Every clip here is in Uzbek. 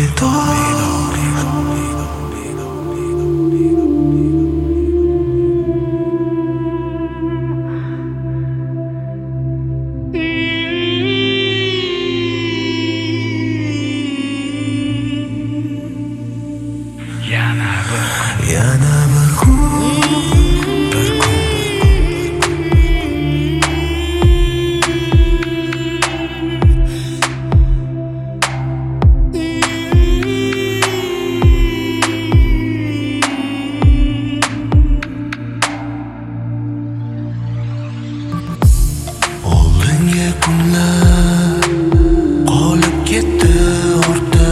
Yana bir kun oldingi kunlar qolib ketdi ortda.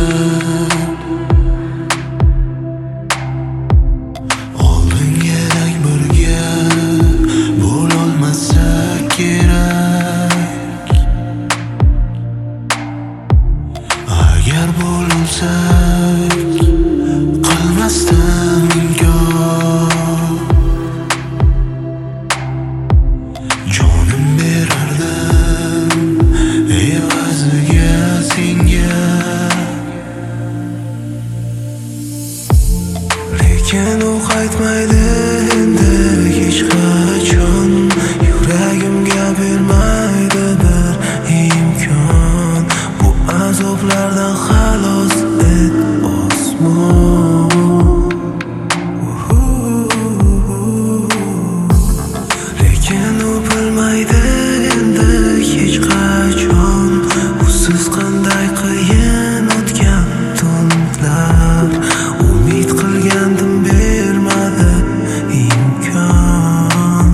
Oldingidek birga bo'lolmasak kerak. Agar bo'lsak qilmasdim inkor. Jonim berardim evaziga senga. Lekin u qaytmaydi endi hech qachon. Yuragimga bermaydi bir imkon. Bu azoblardan xalos et osmon. Lekin u bilmaydi endi hech qachon. Usiz qanday qiyin o'tgan tunlar. Umid qilgandim bermadi imkon.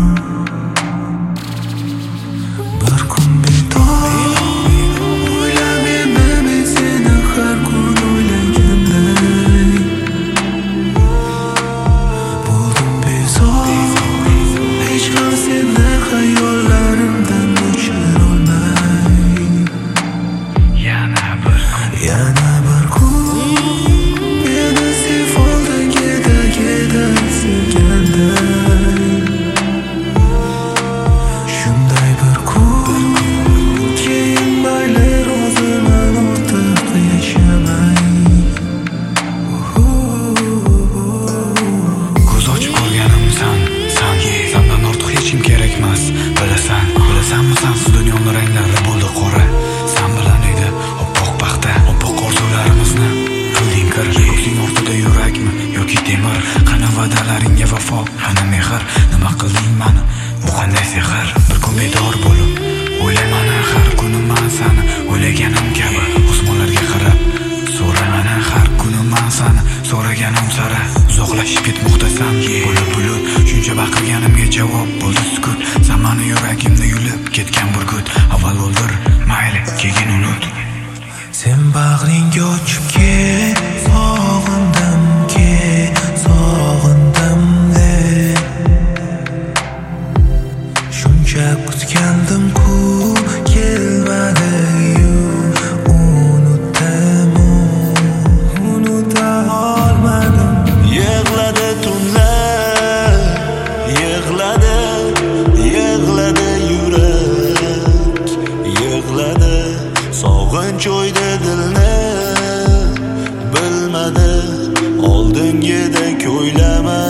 Bir kun betob o'ylab edim men seni har kun o'ylaganday. Bo'ldim bezor, hech ham seni xayollarimdan o'chirolmay. Yana bir kun meni sev oldingida sevganday. Shunday bir kun keyin mayli roziman ortiq yashamay. Ko'z ochib ko'rganimsan sandan ortiq hech kim kerakmas. Bilasanmi sensiz dunyoning ranglari bo'ldi qora. Sen bilan edi oppoq paxta, oppoq orzularimizni qilding kir. Ko'kning ortida yurakmi yoki temir? Qani va'dalaringga vafo, qani mehr? Nima qilding mani, bu qanday sehr? Bir kun bedor bo'lib o'ylayman har kunim men seni o'ylaganim kabi. Osmonlarga qarab so'raman har kunim men seni so'raganim sari. Uzoqlashib ketmoqdasan bo'lib bulut. Shuncha baqirganimga javob bo'ldi sukut. Sen meni yuragimni yulib ketgan burgut. Avval o'ldir mayli keyin unut. Sen bag'ringga ochib ket, sog'indim de. Shuncha kutgandim-ku kelmadi-yu. Unuta olmadim. Yig'ladi tunlar, yig'ladi yurak, yig'ladi sog'inch o'ydi dilni. Bilmadi oldingidek o'ylama.